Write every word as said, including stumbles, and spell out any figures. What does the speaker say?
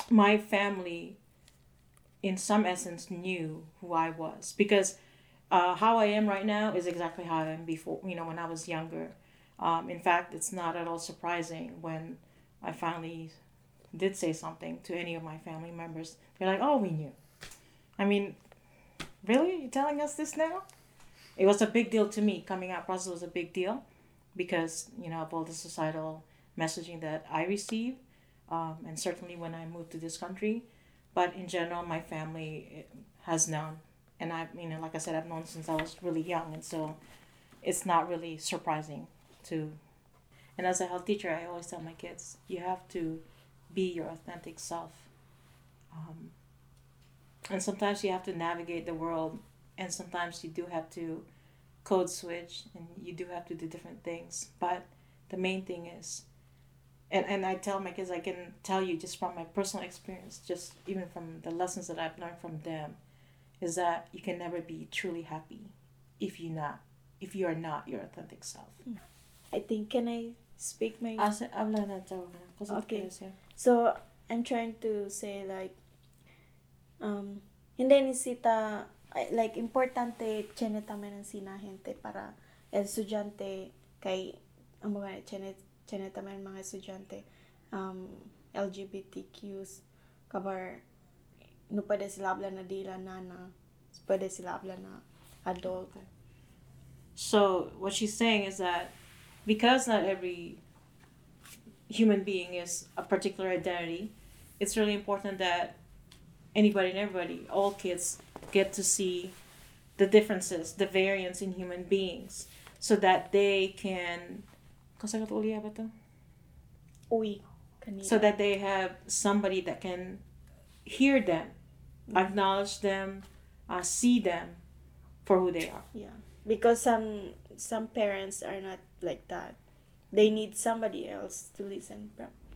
my family, in some essence, knew who I was because uh, how I am right now is exactly how I am before. You know, when I was younger. Um, in fact, it's not at all surprising when I finally did say something to any of my family members. They're like, "Oh, we knew." I mean, really? You're telling us this now? It was a big deal to me. Coming out process was a big deal because, you know, of all the societal messaging that I received, um, and certainly when I moved to this country. But in general, my family eh, has known. And I, you know, like I said, I've known since I was really young. And so it's not really surprising to. And as a health teacher, I always tell my kids, you have to be your authentic self. Um, and sometimes you have to navigate the world, and sometimes you do have to code switch, and you do have to do different things. But the main thing is, and, and I tell my kids, I can tell you just from my personal experience, just even from the lessons that I've learned from them, is that you can never be truly happy if you not if you are not your authentic self. I think, can I speak my... Ah, se- habla na, chao na. Kasi Okay. kaya siya. So, I'm trying to say like, um, hindi ni sita, ay, like, importante chene tamen ng sinahente para el estudyante kay, ang mga chene, chene tamen mga estudyante, um, L G B T Qs, kabar, no pwede sila habla na dila na na, pwede sila habla na adult. So what she's saying is that because not every human being is a particular identity, it's really important that anybody and everybody, all kids, get to see the differences, the variance in human beings, so that they can. Kasagot uli ba to? Uy, kanila. So that they have somebody that can hear them, acknowledge them, uh, see them for who they are. Yeah, because some some parents are not like that. They need somebody else to listen from.